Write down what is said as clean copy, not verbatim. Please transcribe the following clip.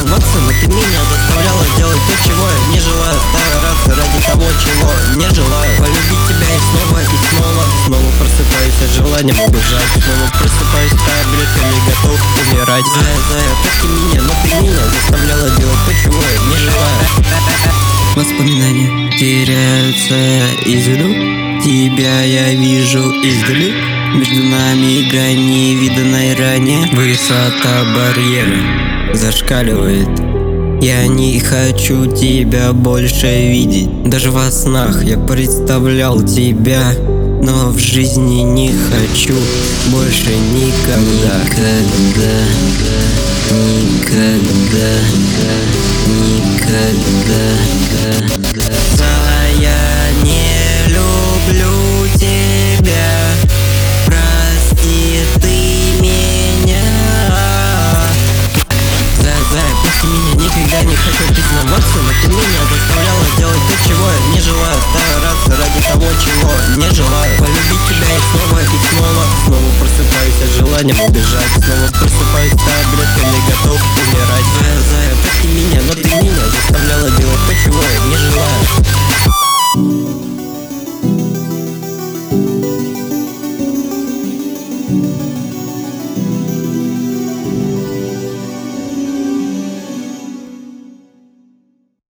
признаваться, но ты меня заставляла делать то, чего я не желаю. Стараться ради того, чего не желаю. Полюбить тебя и снова, и снова. Снова просыпаюсь от желания убежать. Снова просыпаюсь с таблетками, готов умирать. Зая, прости меня, но ты меня заставляла делать то, чего я не желаю. Воспоминания теряются из виду. Тебя я вижу издали. Между нами грань невиданной ранее. Высота барьера зашкаливает. Я не хочу тебя больше видеть. Даже во снах я представлял тебя, но в жизни не хочу больше никогда. Никогда. Я не люблю тебя. Прости ты меня. Прости меня, никогда не хочу признаваться, но ты меня заставляла делать то, чего я не желаю. Стараться ради того, чего не желаю. Полюбить тебя и снова, и снова. Снова просыпаюсь от желания убежать. Снова просыпаюсь с таблетками, готов умирать. Зая, прости меня, но ты меня заставляла делать то, чего я не желаю.